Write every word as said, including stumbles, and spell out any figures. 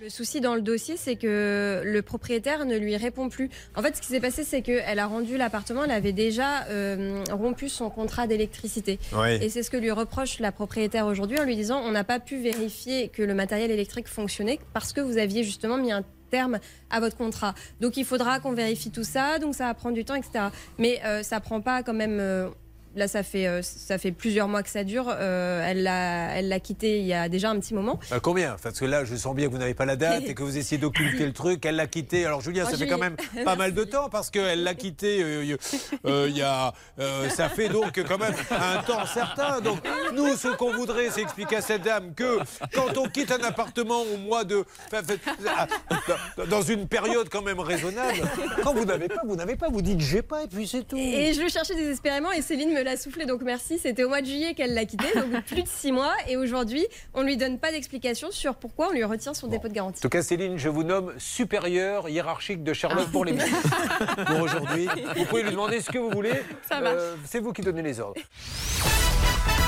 Le souci dans le dossier, c'est que le propriétaire ne lui répond plus. En fait, ce qui s'est passé, c'est qu'elle a rendu l'appartement, elle avait déjà euh, rompu son contrat d'électricité. Oui. Et c'est ce que lui reproche la propriétaire aujourd'hui en lui disant on n'a pas pu vérifier que le matériel électrique fonctionnait parce que vous aviez justement mis un terme à votre contrat. Donc il faudra qu'on vérifie tout ça, donc ça va prendre du temps, et cetera. Mais euh, ça prend pas quand même... Euh, Là, ça fait, euh, ça fait plusieurs mois que ça dure. Euh, elle l'a elle l'a quitté il y a déjà un petit moment. Euh, combien? Parce que là, je sens bien que vous n'avez pas la date et que vous essayez d'occulter le truc. Elle l'a quitté. Alors, Julien, ça oh, fait Julie. quand même pas mal de temps parce qu'elle l'a quitté. Euh, euh, il y a, euh, ça fait donc quand même un temps certain. Donc, nous, ce qu'on voudrait, c'est expliquer à cette dame que quand on quitte un appartement au mois de... dans une période quand même raisonnable, quand vous n'avez pas, vous n'avez pas. Vous dites j'ai pas et puis c'est tout. Et je le cherchais désespérément et Céline me l'a soufflé, donc merci. C'était au mois de juillet qu'elle l'a quitté, donc plus de six mois. Et aujourd'hui, on ne lui donne pas d'explication sur pourquoi on lui retire son bon. dépôt de garantie. En tout cas, Céline, je vous nomme supérieure hiérarchique de Charlotte pour les musiques. Pour aujourd'hui, vous pouvez lui demander ce que vous voulez. Ça marche. Euh, c'est vous qui donnez les ordres.